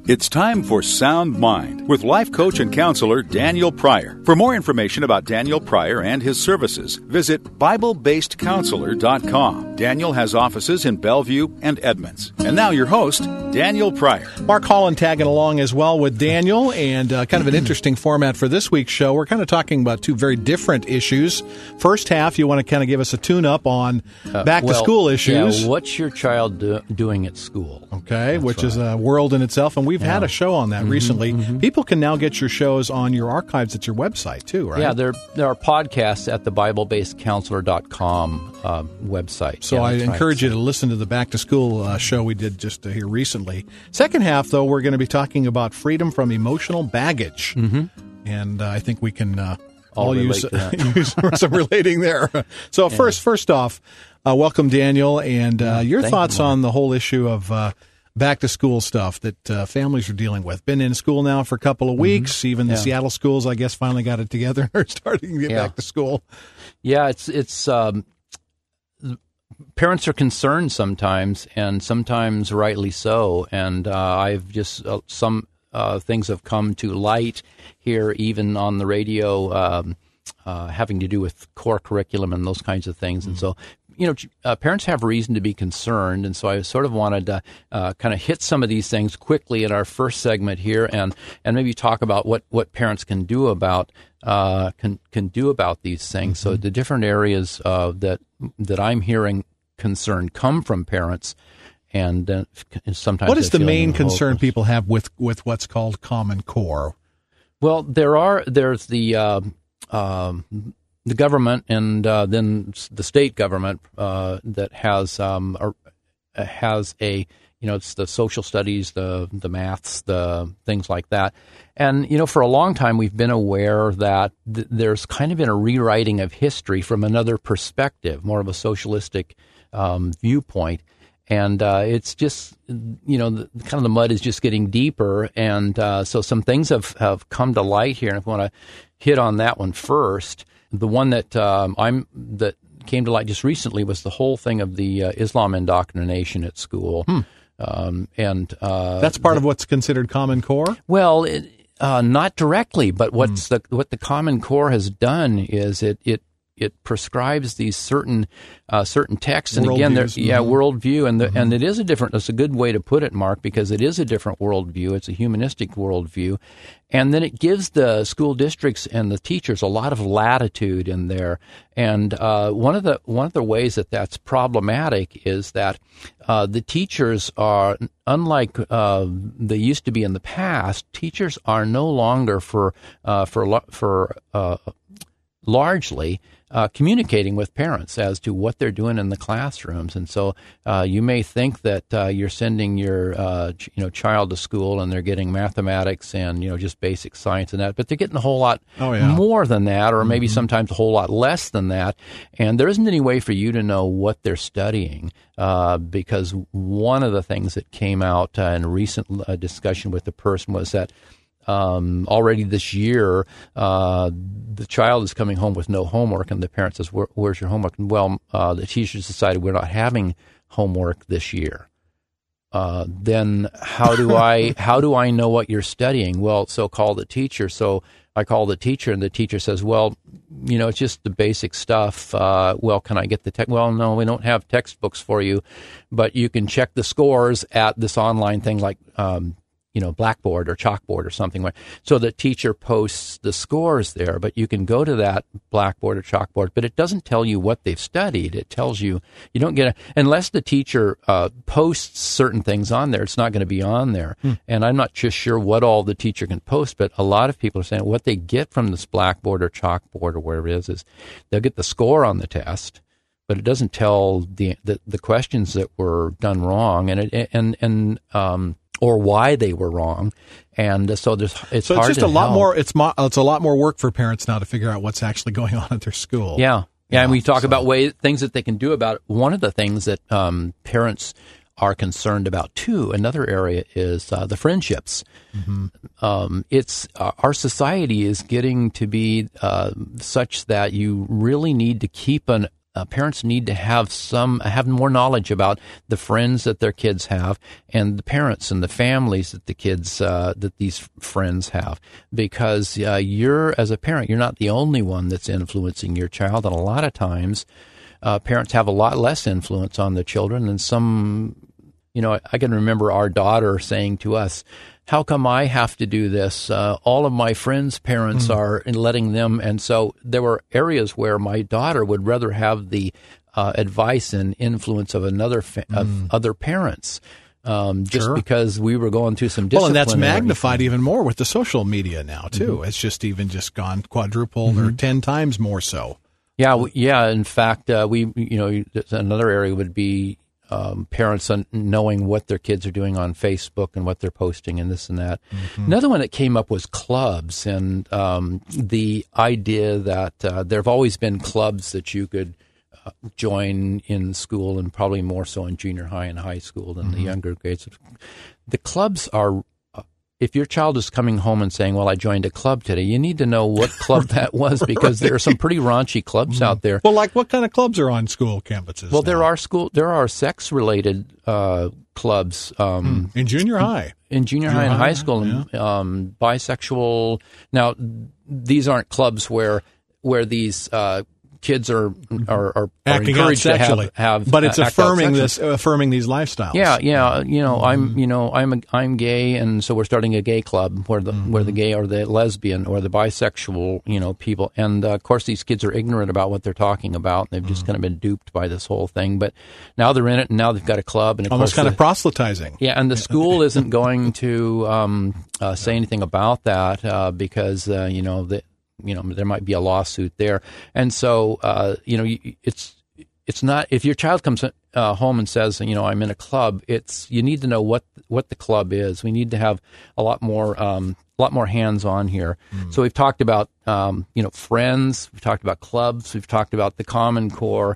It's time for Sound Mind with life coach and counselor Daniel Pryor. For more information about Daniel Pryor and his services, visit BibleBasedCounselor.com. Daniel has offices in Bellevue and Edmonds. And now your host, Daniel Pryor. Mark Holland tagging along as well with Daniel, and kind of an interesting format for this week's show. We're kind of talking about two very different issues. First half, you want to kind of give us a tune-up on back-to-school issues. Yeah, what's your child doing at school? Okay, which is a world in itself, and we've had a show on that recently. People can now get your shows on your archives at your website, too, right? Yeah, there are podcasts at the BibleBasedCounselor.com website. So I encourage you to listen to the back-to-school show we did just here recently. Second half, though, we're going to be talking about freedom from emotional baggage. And I think we can all use some relating there. So first off, welcome, Daniel, and your thoughts on the whole issue of back-to-school stuff that families are dealing with. Been in school now for a couple of weeks. Even the Seattle schools, I guess, finally got it together and are starting to get back to school. Yeah, it's parents are concerned sometimes, and sometimes rightly so. And I've just some things have come to light here, even on the radio, having to do with core curriculum and those kinds of things. And so, parents have reason to be concerned, and so I sort of wanted to kind of hit some of these things quickly in our first segment here, and maybe talk about what parents can do about can do about these things. So the different areas that I'm hearing concern come from parents, and sometimes what is the main concern people have with what's called Common Core? Well, there's the government, and then the state government that has a it's the social studies, the maths, the things like that. And for a long time we've been aware that there's kind of been a rewriting of history from another perspective, more of a socialistic viewpoint. And it's just kind of the mud is just getting deeper, and so some things have come to light here. And if I want to hit on that one first. The one that that came to light just recently was the whole thing of the Islam indoctrination at school, and that's part of what's considered Common Core. Well, not directly, but what the Common Core has done is it prescribes these certain texts, and again, worldview, and it is a different. That's a good way to put it, Mark, because it is a different worldview. It's a humanistic worldview, and then it gives the school districts and the teachers a lot of latitude in there. And one of the ways that's problematic is that the teachers are, unlike they used to be in the past. Teachers are no longer largely communicating with parents as to what they're doing in the classrooms. And so you may think that you're sending your child to school and they're getting mathematics and just basic science and that, but they're getting a whole lot more than that, or maybe sometimes a whole lot less than that. And there isn't any way for you to know what they're studying, because one of the things that came out in a recent discussion with the person was that already this year, the child is coming home with no homework, and the parent says, "Where's your homework?" And, well, the teachers decided we're not having homework this year. Then how do I know what you're studying? Well, so call the teacher. So I call the teacher, and the teacher says, "Well, it's just the basic stuff. Well, can I get the text?" "Well, no, we don't have textbooks for you, but you can check the scores at this online thing like." Blackboard or Chalkboard or something. So the teacher posts the scores there, but you can go to that Blackboard or Chalkboard, but it doesn't tell you what they've studied. It tells you don't get unless the teacher posts certain things on there, it's not going to be on there. And I'm not just sure what all the teacher can post, but a lot of people are saying what they get from this Blackboard or Chalkboard or wherever it is they'll get the score on the test, but it doesn't tell the questions that were done wrong, and or why they were wrong, and so it's hard just to a lot help. more. It's a lot more work for parents now to figure out what's actually going on at their school. Yeah, and we talk about things that they can do about it. One of the things that parents are concerned about too. Another area is the friendships. It's our society is getting to be such that you really need to keep parents need to have more knowledge about the friends that their kids have and the parents and the families that the kids that these friends have, because as a parent, you're not the only one that's influencing your child, and a lot of times parents have a lot less influence on the children than some. I can remember our daughter saying to us, "How come I have to do this? All of my friends' parents are letting them." And so there were areas where my daughter would rather have the advice and influence of other parents, just because we were going through some discipline. Well, and that's magnified even more with the social media now, too. Mm-hmm. It's just gone quadrupled or 10 times more so. Yeah. In fact, another area would be parents knowing what their kids are doing on Facebook and what they're posting and this and that. Mm-hmm. Another one that came up was clubs, and the idea that there have always been clubs that you could join in school, and probably more so in junior high and high school than the younger grades. The clubs are, if your child is coming home and saying, "Well, I joined a club today," you need to know what club that was, because there are some pretty raunchy clubs out there. Well, like what kind of clubs are on school campuses? Well, there are sex-related clubs in junior high. In junior high and high school, and bisexual. Now, these aren't clubs where these kids are acting out sexually, to have but it's affirming these lifestyles. I'm gay, and so we're starting a gay club where the gay or the lesbian or the bisexual people, and of course these kids are ignorant about what they're talking about. They've just kind of been duped by this whole thing, but now they're in it, and now they've got a club, and of almost course kind of proselytizing. Yeah, and the school isn't going to say anything about that because there might be a lawsuit there. And so, it's not, if your child comes home and says, I'm in a club, you need to know what the club is. We need to have a lot more hands on here. So we've talked about, friends, we've talked about clubs, we've talked about the Common Core.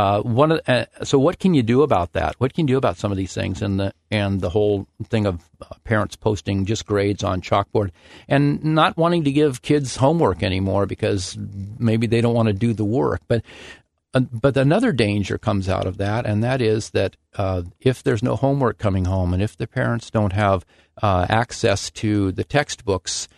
So what can you do about that? What can you do about some of these things and the whole thing of parents posting just grades on chalkboard and not wanting to give kids homework anymore because maybe they don't want to do the work. But another danger comes out of that, and that is that if there's no homework coming home, and if the parents don't have access to the textbooks,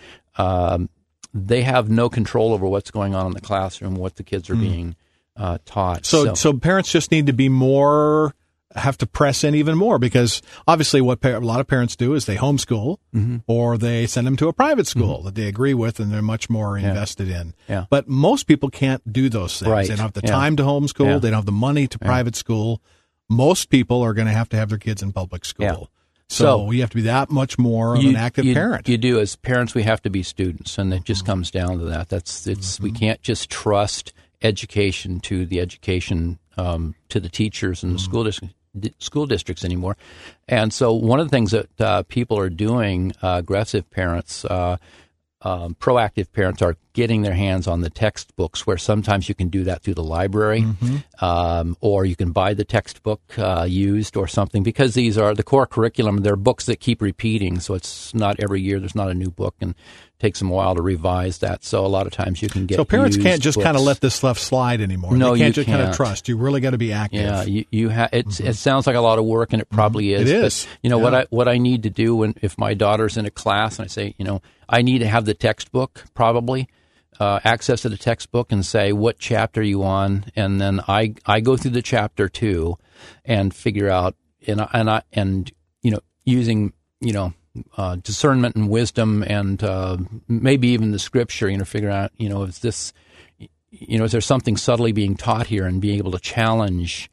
they have no control over what's going on in the classroom, what the kids are being taught. So parents just need to have to press in even more, because obviously what a lot of parents do is they homeschool or they send them to a private school that they agree with and they're much more invested in. Yeah. But most people can't do those things. Right. They don't have the time to homeschool. Yeah. They don't have the money to private school. Most people are going to have their kids in public school. Yeah. So you have to be that much more of an active parent. You do. As parents, we have to be students, and it just comes down to that. We can't just trust education to the education to the teachers and the school districts anymore. And so one of the things that people are doing, aggressive parents, proactive parents, are getting their hands on the textbooks, where sometimes you can do that through the library, or you can buy the textbook used or something, because these are the core curriculum. They're books that keep repeating, so it's not every year there's not a new book, and it takes them a while to revise that. So a lot of times you can get. So parents can't just kind of let this stuff slide anymore. No, you can't just kind of trust. You really got to be active. Yeah, it sounds like a lot of work, and it probably is. It is. But, what I need to do if my daughter's in a class and I say, I need to have the textbook, probably access to the textbook, and say, what chapter are you on? And then I go through the chapter too, and figure out and using discernment and wisdom and maybe even the scripture, figure out is this, is there something subtly being taught here, and being able to challenge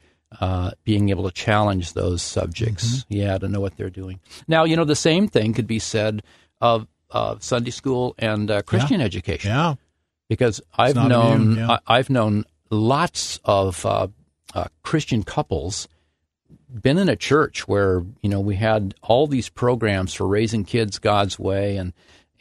those subjects, to know what they're doing. Now, the same thing could be said of Sunday school and Christian education. Yeah. Because I've known lots of Christian couples, been in a church where we had all these programs for raising kids God's way, and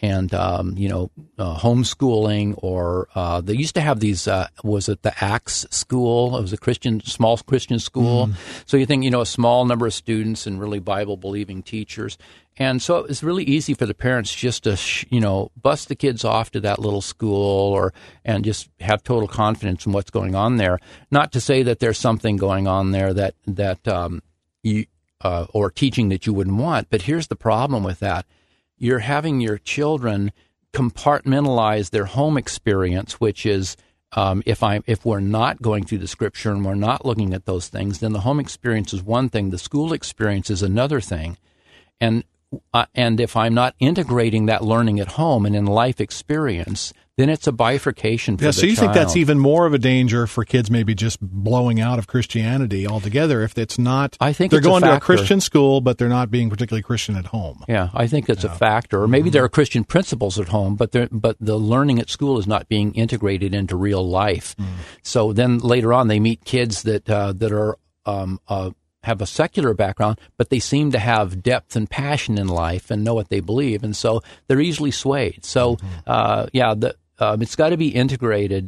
homeschooling, or they used to have these. Was it the Acts School? It was a small Christian school. So you think a small number of students and really Bible believing teachers. And so it's really easy for the parents just to, bust the kids off to that little school and just have total confidence in what's going on there. Not to say that there's something going on there that you or teaching that you wouldn't want, but here's the problem with that. You're having your children compartmentalize their home experience, which is if we're not going through the Scripture and we're not looking at those things, then the home experience is one thing, the school experience is another thing. And if I'm not integrating that learning at home and in life experience, then it's a bifurcation for the child. So you think that's even more of a danger for kids maybe just blowing out of Christianity altogether if it's not, I think they're it's going a to a factor. Christian school, but they're not being particularly Christian at home. Yeah, I think it's a factor. Or maybe there are Christian principles at home, but the learning at school is not being integrated into real life. So then later on they meet kids that are have a secular background, but they seem to have depth and passion in life and know what they believe, and so they're easily swayed. So, it's got to be integrated.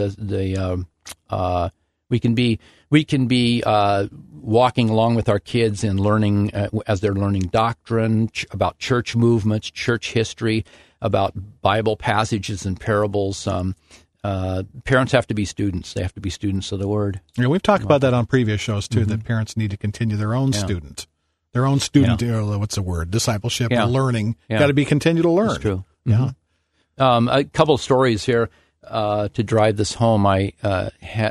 We can be walking along with our kids and learning as they're learning doctrine about church movements, church history, about Bible passages and parables. Parents have to be students. They have to be students of the Word. Yeah, we've talked about that on previous shows, too, that parents need to continue their own student. Their own student, what's the word? Discipleship, or learning. Got to be continue to learn. That's true. Yeah. A couple of stories here to drive this home. I had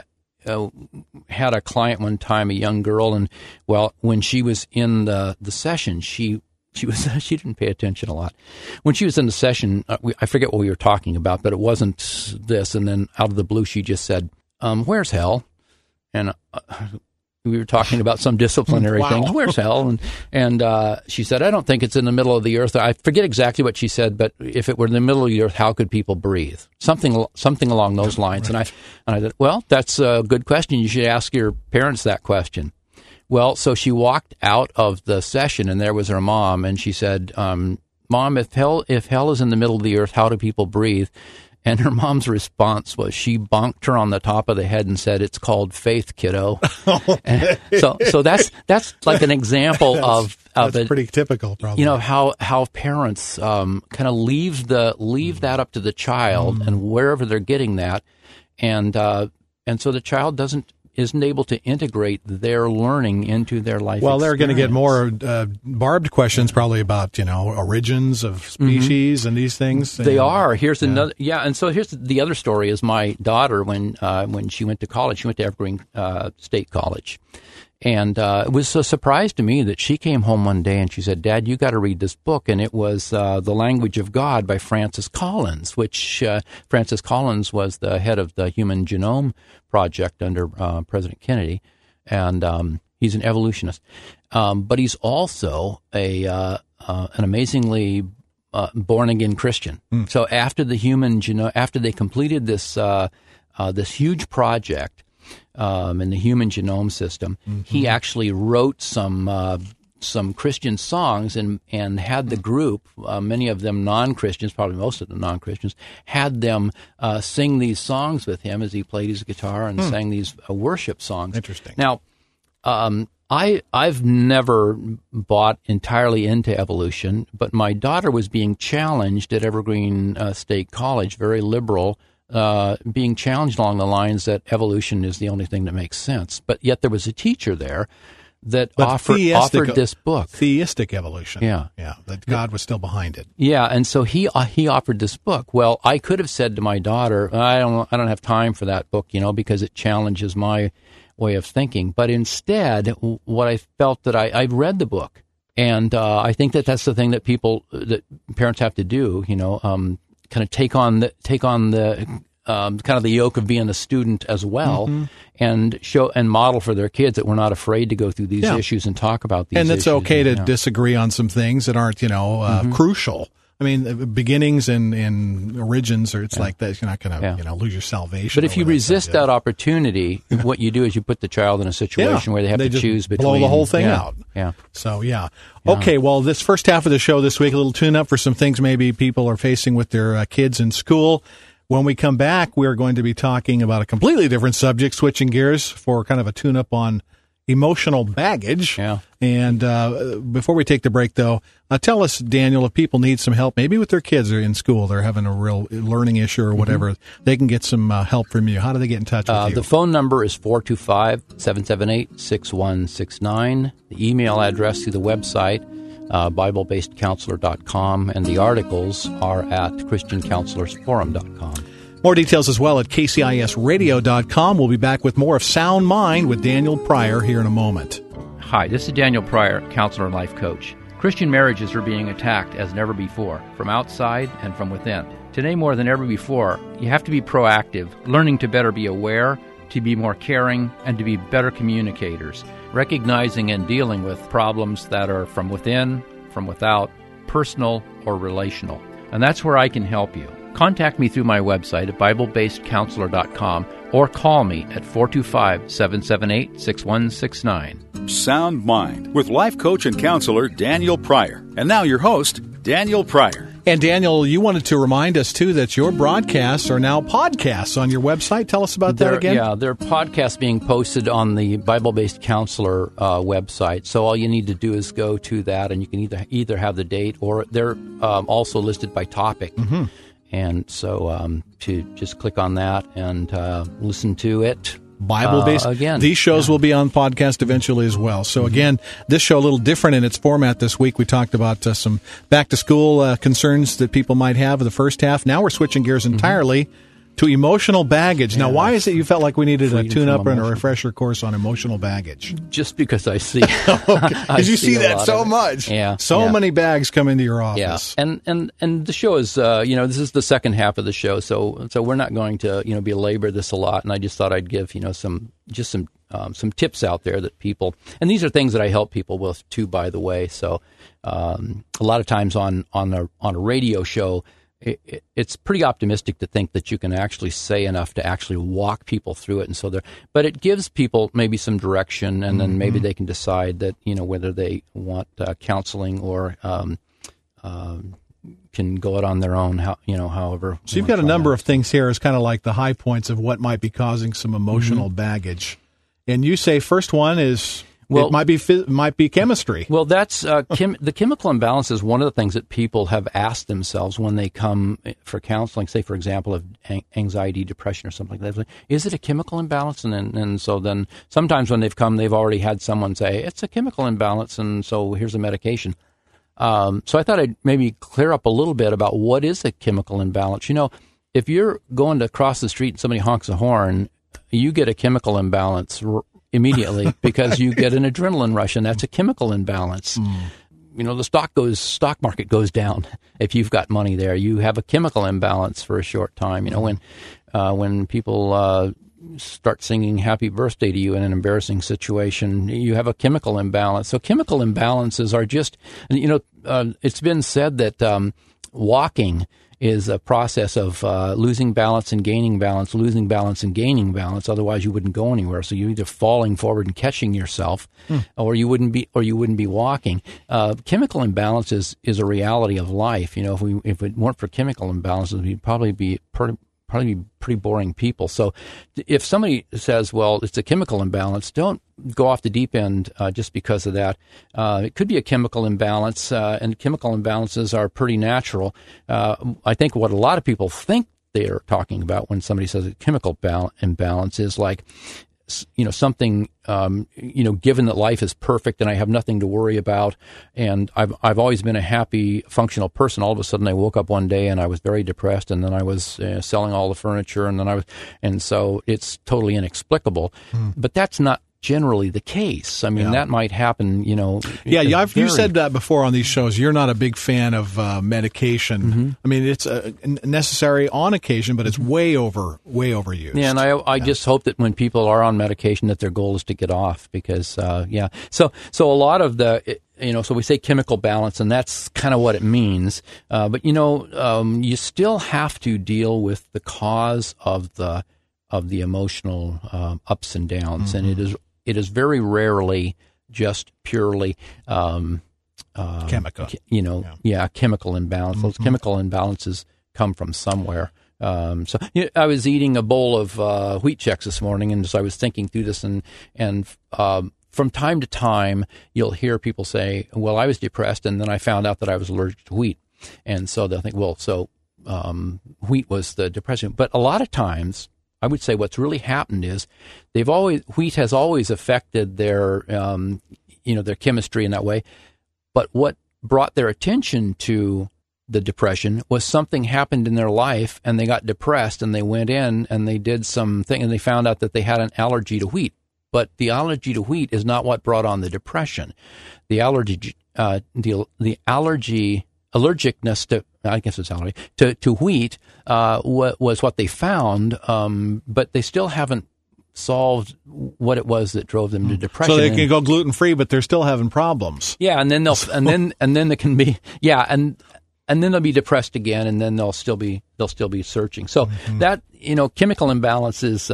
a client one time, a young girl, and when she was in the session, she didn't pay attention a lot. When she was in the session, I forget what we were talking about, but it wasn't this. And then out of the blue, she just said, "Where's hell?" And we were talking about some disciplinary things. Where's hell? And she said, "I don't think it's in the middle of the earth." I forget exactly what she said, but if it were in the middle of the earth, how could people breathe? Something along those lines. Right. And I said, "Well, that's a good question. You should ask your parents that question." Well, so she walked out of the session, and there was her mom, and she said, "Mom, if hell is in the middle of the earth, how do people breathe?" And her mom's response was she bonked her on the top of the head and said, "It's called faith, kiddo." And so that's like an example of that's pretty typical, probably. How parents kind of leave that up to the child and wherever they're getting that, and so the child isn't able to integrate their learning into their life. Well, they're going to get more barbed questions probably about, origins of species and these things. They are. Here's another. Yeah, and so here's the other story is my daughter, when she went to college, she went to Evergreen State College. And it was a surprise to me that she came home one day and she said, "Dad, you got to read this book." And it was The Language of God by Francis Collins, which Francis Collins was the head of the Human Genome Project under President Kennedy. And he's an evolutionist. But he's also an amazingly born-again Christian. So after after they completed this huge project, in the Human Genome System, he actually wrote some Christian songs and had the group, many of them non-Christians, probably most of them non-Christians, had them sing these songs with him as he played his guitar and sang these worship songs. Interesting. Now, I've never bought entirely into evolution, but my daughter was being challenged at Evergreen State College, very liberal, being challenged along the lines that evolution is the only thing that makes sense. But yet there was a teacher there that offered this book. Theistic evolution. Yeah. Yeah, that God was still behind it. Yeah, and so he offered this book. Well, I could have said to my daughter, I don't have time for that book, because it challenges my way of thinking. But instead, what I felt that I read the book. And I think that's the thing that parents have to do, kind of take on the kind of the yoke of being a student as well, and show and model for their kids that we're not afraid to go through these issues and talk about these issues. And it's okay to disagree on some things that aren't, crucial. I mean, beginnings and origins, or it's like that. You're not going to, lose your salvation. But if you resist that opportunity, what you do is you put the child in a situation where they have to choose between. Blow the whole thing out. Yeah. So, Okay, well, this first half of the show this week, a little tune-up for some things maybe people are facing with their kids in school. When we come back, we're going to be talking about a completely different subject, switching gears for kind of a tune-up on emotional baggage. Yeah. And before we take the break, though, tell us, Daniel, if people need some help, maybe with their kids or in school, they're having a real learning issue or whatever, they can get some help from you. How do they get in touch with you? The phone number is 425-778-6169. The email address through the website, BibleBasedCounselor.com, and the articles are at ChristianCounselorsForum.com. More details as well at KCISradio.com. We'll be back with more of Sound Mind with Daniel Pryor here in a moment. Hi, this is Daniel Pryor, counselor and life coach. Christian marriages are being attacked as never before, from outside and from within. Today, more than ever before, you have to be proactive, learning to better be aware, to be more caring, and to be better communicators, recognizing and dealing with problems that are from within, from without, personal or relational. And that's where I can help you. Contact me through my website at BibleBasedCounselor.com or call me at 425-778-6169. Sound Mind with life coach and counselor Daniel Pryor. And now your host, Daniel Pryor. And Daniel, you wanted to remind us, too, that your broadcasts are now podcasts on your website. Tell us about that again. Yeah, there are podcasts being posted on the Bible-Based Counselor website. So all you need to do is go to that, and you can either have the date, or they're also listed by topic. Mm-hmm. And so to just click on that and listen to it. Bible-based. Again. These shows will be on podcast eventually as well. So again, this show a little different in its format this week. We talked about some back-to-school concerns that people might have in the first half. Now we're switching gears entirely to emotional baggage. Yeah, now, why is it you felt like we needed a tune-up and a refresher course on emotional baggage? Just because I see. Because you see that so much. Yeah. So many bags come into your office. Yeah. And the show is, this is the second half of the show, so we're not going to, belabor this a lot. And I just thought I'd give, some tips out there that people, and these are things that I help people with too, by the way. So a lot of times on a radio show, it's pretty optimistic to think that you can actually say enough to actually walk people through it, and so but it gives people maybe some direction, and then maybe they can decide that whether they want counseling or can go it on their own. However. So you've got a number of things here as kind of like the high points of what might be causing some emotional baggage, and you say first one is. Well, it might be chemistry. Well, that's the chemical imbalance is one of the things that people have asked themselves when they come for counseling. Say, for example, of anxiety, depression, or something like that. Is it a chemical imbalance? And so then sometimes when they've come, they've already had someone say it's a chemical imbalance, and so here's a medication. So I thought I'd maybe clear up a little bit about what is a chemical imbalance. If you're going to cross the street and somebody honks a horn, you get a chemical imbalance immediately because you get an adrenaline rush, and that's a chemical imbalance. The stock market goes down. If you've got money there, you have a chemical imbalance for a short time. When people start singing happy birthday to you in an embarrassing situation, you have a chemical imbalance. So chemical imbalances are just, it's been said that walking is a process of losing balance and gaining balance, losing balance and gaining balance. Otherwise, you wouldn't go anywhere. So you're either falling forward and catching yourself, or you wouldn't be walking. Chemical imbalance is a reality of life. If it weren't for chemical imbalances, we'd probably be pretty boring people. So if somebody says, well, it's a chemical imbalance, don't go off the deep end just because of that. It could be a chemical imbalance, and chemical imbalances are pretty natural. I think what a lot of people think they're talking about when somebody says a chemical imbalance is like, something, given that life is perfect and I have nothing to worry about, and I've always been a happy, functional person. All of a sudden, I woke up one day and I was very depressed, and then I was selling all the furniture, and so it's totally inexplicable. But that's not generally the case. I mean, that might happen, you said that before on these shows. You're not a big fan of medication. I mean, it's necessary on occasion, but it's way overused. Yeah, and I just hope that when people are on medication that their goal is to get off, because, So a lot of the... so we say chemical balance, and that's kind of what it means. But, you still have to deal with the cause of the emotional ups and downs, and it is very rarely just purely chemical. Chemical imbalance. Those chemical imbalances come from somewhere. So I was eating a bowl of Wheat Chex this morning, and so I was thinking through this, and from time to time, you'll hear people say, well, I was depressed, and then I found out that I was allergic to wheat. And so they'll think, well, so wheat was the depression. But a lot of times, I would say what's really happened is wheat has always affected their, their chemistry in that way. But what brought their attention to the depression was something happened in their life, and they got depressed, and they went in and they did something, and they found out that they had an allergy to wheat. But the allergy to wheat is not what brought on the depression. The allergicness to, I guess it's allergy, to wheat was what they found, but they still haven't solved what it was that drove them to depression. So they can go gluten-free, but they're still having problems. Yeah, and then they can be, and then they'll be depressed again, and then they'll still be searching. So that, chemical imbalance is,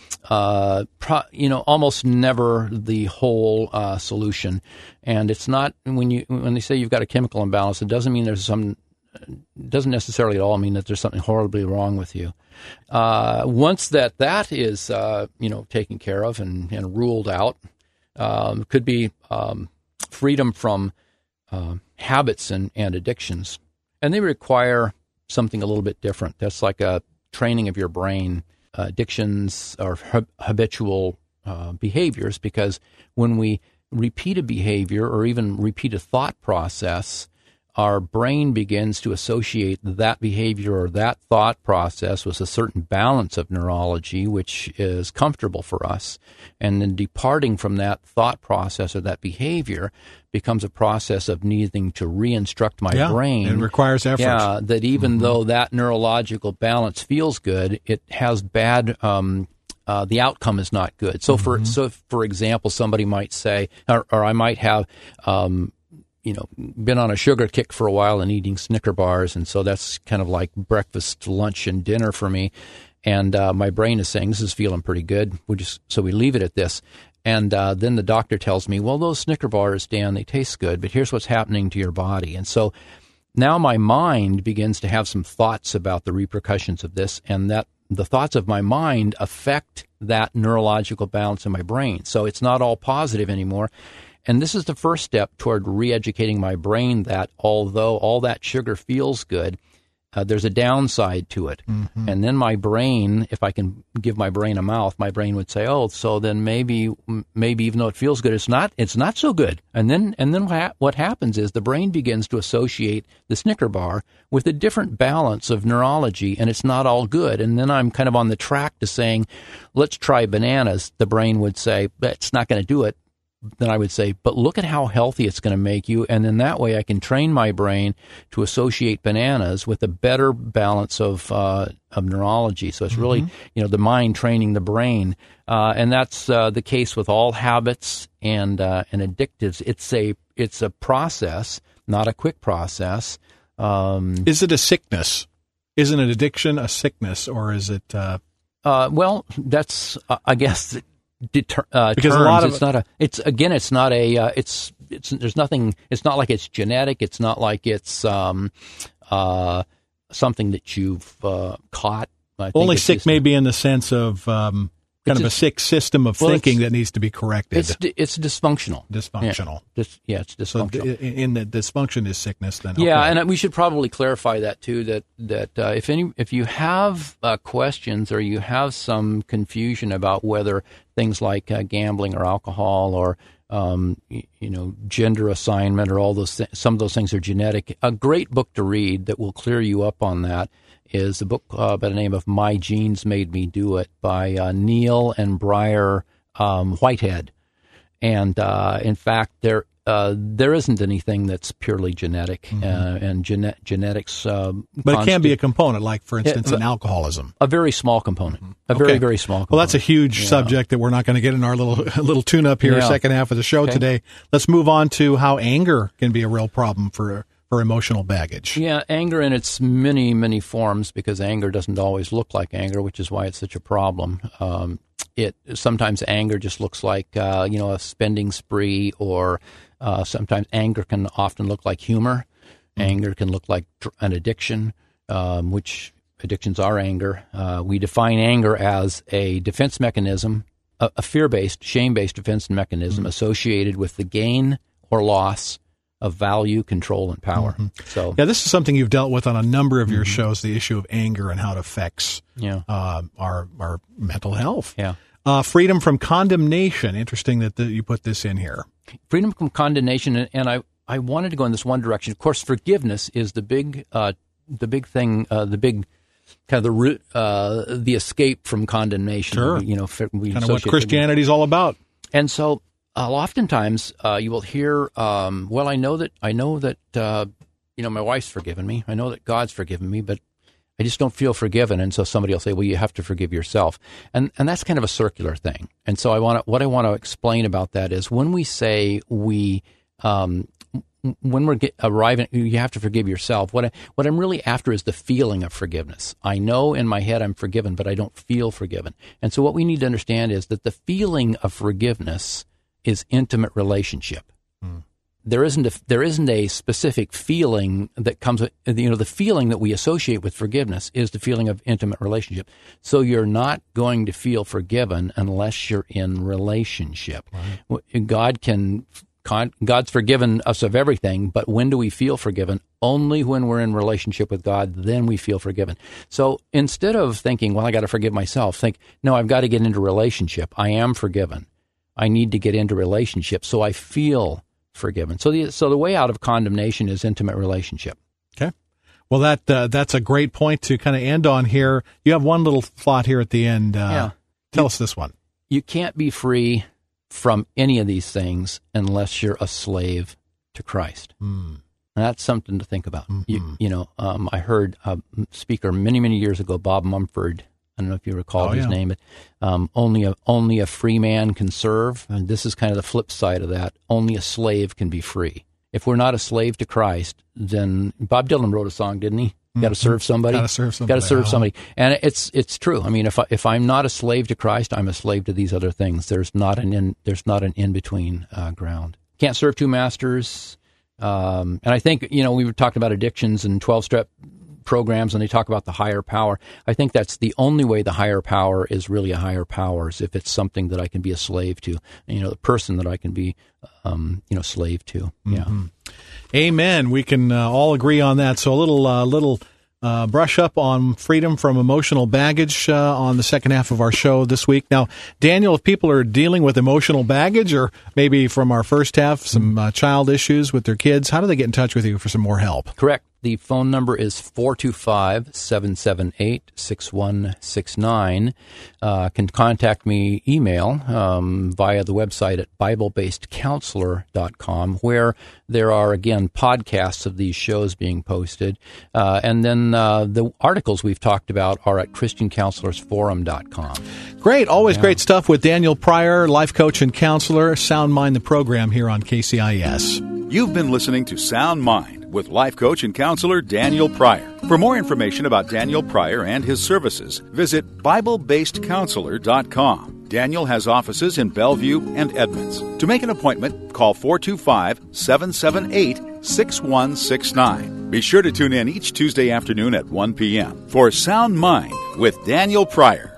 almost never the whole solution. And it's not, when they say you've got a chemical imbalance, it doesn't mean doesn't necessarily at all mean that there's something horribly wrong with you. Once that is, taken care of and ruled out, could be freedom from habits and addictions. And they require something a little bit different. That's like a training of your brain. Addictions are habitual behaviors, because when we repeat a behavior or even repeat a thought process, our brain begins to associate that behavior or that thought process with a certain balance of neurology, which is comfortable for us. And then departing from that thought process or that behavior becomes a process of needing to re-instruct my brain. It requires effort. Yeah, that even though that neurological balance feels good, it has bad, the outcome is not good. So for example, somebody might say, or I might have, been on a sugar kick for a while and eating Snicker bars, and so that's kind of like breakfast, lunch, and dinner for me. And my brain is saying, this is feeling pretty good. So we leave it at this. And then the doctor tells me, well, those Snicker bars, Dan, they taste good, but here's what's happening to your body. And so now my mind begins to have some thoughts about the repercussions of this, and that the thoughts of my mind affect that neurological balance in my brain. So it's not all positive anymore. And this is the first step toward re-educating my brain that although all that sugar feels good, there's a downside to it. And then my brain, if I can give my brain a mouth, my brain would say, oh, so then maybe even though it feels good, it's not so good. And then what happens is the brain begins to associate the Snicker bar with a different balance of neurology, and it's not all good. And then I'm kind of on the track to saying, let's try bananas. The brain would say, that's not going to do it. Then I would say, but look at how healthy it's going to make you. And then that way I can train my brain to associate bananas with a better balance of neurology. So it's really, the mind training the brain. And that's the case with all habits and addictives. It's a process, not a quick process. Is it a sickness? Isn't an addiction a sickness, or is it? Well, that's, I guess, because a lot of it's not like it's genetic. It's not like it's something that you've caught. Only sick may be in the sense of kind of a sick system of thinking that needs to be corrected. It's dysfunctional. Dysfunctional. Yeah, it's dysfunctional. So in that dysfunction is sickness, then. Yeah, okay. And we should probably clarify that too. That if you have questions or you have some confusion about whether things like gambling or alcohol or gender assignment or all those some of those things are genetic, a great book to read that will clear you up on that is the book by the name of My Genes Made Me Do It by Neil and Briar Whitehead. And in fact, there isn't anything that's purely genetic, and genetics. But it can be a component, like, for instance, in alcoholism. A very small component. Very, very small component. Well, that's a huge subject that we're not going to get in our little tune-up here, second half of the show today. Let's move on to how anger can be a real problem for emotional baggage. Yeah, anger in its many, many forms, because anger doesn't always look like anger, which is why it's such a problem. Sometimes anger just looks like, a spending spree, or sometimes anger can often look like humor. Anger can look like an addiction, which addictions are anger. We define anger as a defense mechanism a fear-based, shame-based defense mechanism associated with the gain or loss of value, control, and power. So, yeah, this is something you've dealt with on a number of your shows, the issue of anger and how it affects our mental health. Yeah. Freedom from condemnation. Interesting that you put this in here. Freedom from condemnation, and I wanted to go in this one direction. Of course, forgiveness is the big thing, the big kind of the root, the escape from condemnation. Sure. We kind of what Christianity's all about. And so, oftentimes you will hear, well, I know that my wife's forgiven me. I know that God's forgiven me, but I just don't feel forgiven. And so somebody will say, well, you have to forgive yourself. And that's kind of a circular thing. And so what I want to explain about that is when we say when we're arriving, you have to forgive yourself. What I'm really after is the feeling of forgiveness. I know in my head I'm forgiven, but I don't feel forgiven. And so what we need to understand is that the feeling of forgiveness is intimate relationship. There isn't a specific feeling that comes with, the feeling that we associate with forgiveness is the feeling of intimate relationship. So you're not going to feel forgiven unless you're in relationship. Right. God's forgiven us of everything, but when do we feel forgiven? Only when we're in relationship with God, then we feel forgiven. So instead of thinking, well, I got to forgive myself, think, no, I've got to get into relationship. I am forgiven. I need to get into relationship so I feel forgiven. So the way out of condemnation is intimate relationship. Okay. Well, that's a great point to kind of end on here. You have one little thought here at the end. Tell us this one. You can't be free from any of these things unless you're a slave to Christ. And that's something to think about. I heard a speaker many years ago, Bob Mumford. I don't know if you recall his name, but only a free man can serve. And this is kind of the flip side of that. Only a slave can be free. If we're not a slave to Christ, then Bob Dylan wrote a song, didn't he? Got to serve somebody. Got to serve somebody. And it's true. I mean, if I'm not a slave to Christ, I'm a slave to these other things. There's not an in between ground. Can't serve two masters. And I think we talked about addictions and 12-step programs, and they talk about the higher power. I think that's the only way the higher power is really a higher power, is if it's something that I can be a slave to, the person that I can be, slave to. Yeah. Amen. We can all agree on that. So a little brush up on freedom from emotional baggage on the second half of our show this week. Now, Daniel, if people are dealing with emotional baggage, or maybe from our first half, some child issues with their kids, how do they get in touch with you for some more help? Correct. The phone number is 425-778-6169. Can contact me email via the website at BibleBasedCounselor.com, where there are, again, podcasts of these shows being posted. And then the articles we've talked about are at ChristianCounselorsForum.com. Great. Always great stuff with Daniel Pryor, life coach and counselor. Sound Mind, the program here on KCIS. You've been listening to Sound Mind with life coach and counselor Daniel Pryor. For more information about Daniel Pryor and his services, visit BibleBasedCounselor.com. Daniel has offices in Bellevue and Edmonds. To make an appointment, call 425-778-6169. Be sure to tune in each Tuesday afternoon at 1 p.m. for Sound Mind with Daniel Pryor.